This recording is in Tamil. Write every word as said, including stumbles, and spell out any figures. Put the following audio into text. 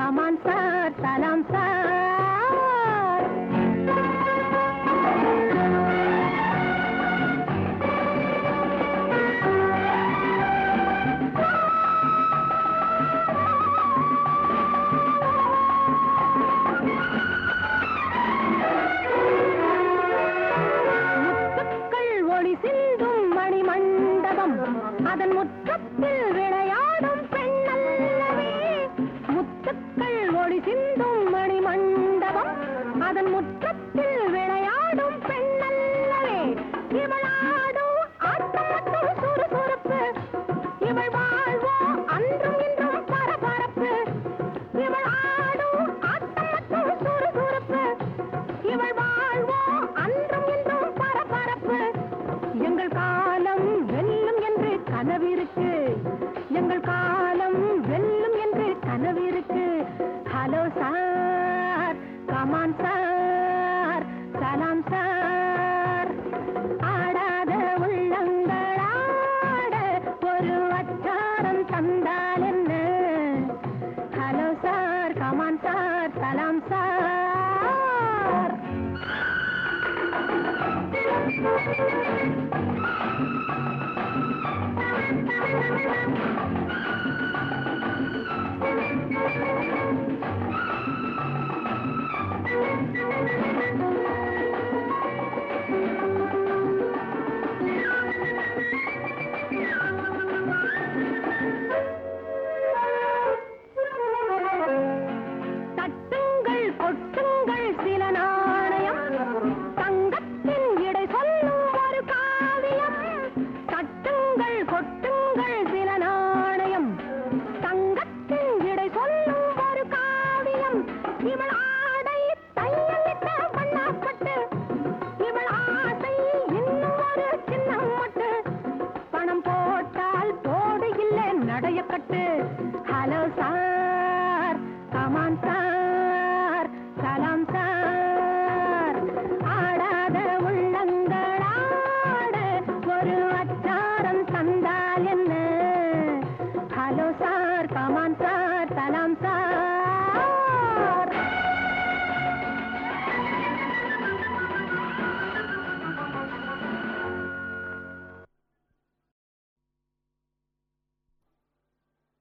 கமான் சார் சலாம் சார். சிந்தும் மணிமண்டபம் அதன் முற்றத்தில் விளையாடும் பெண்ணல்லவே. முத்துக்கள் ஒளி சிந்தும் மணிமண்டபம் அதன் முற்றத்தில் விளையாடும் பெண்ணல்லவே. இவளாடும் ஆட்டம் மற்றும் சுறுசுறுப்பு, இவள் வாழ்வோ அன்றும் இன்றும் பரபரப்பு. இவளாடும் ஆட்டம் மற்றும் சுறுசுறுப்பு, இவள் வாழ்வோ அன்றும் இன்றும் பரபரப்பு. எங்கள் காலம் வெல்லும் என்று கனவிருக்கு, எங்கள் காலம் வெல்லும் என்று கனவிருக்கு. ஹலோ சார், கமான் சார், சலாம் சார். ஆடாத உள்ளங்களாட ஒரு அச்சாரம் தந்தால் என்ன? ஹலோ சார், கமான் சார், சலாம் சார்.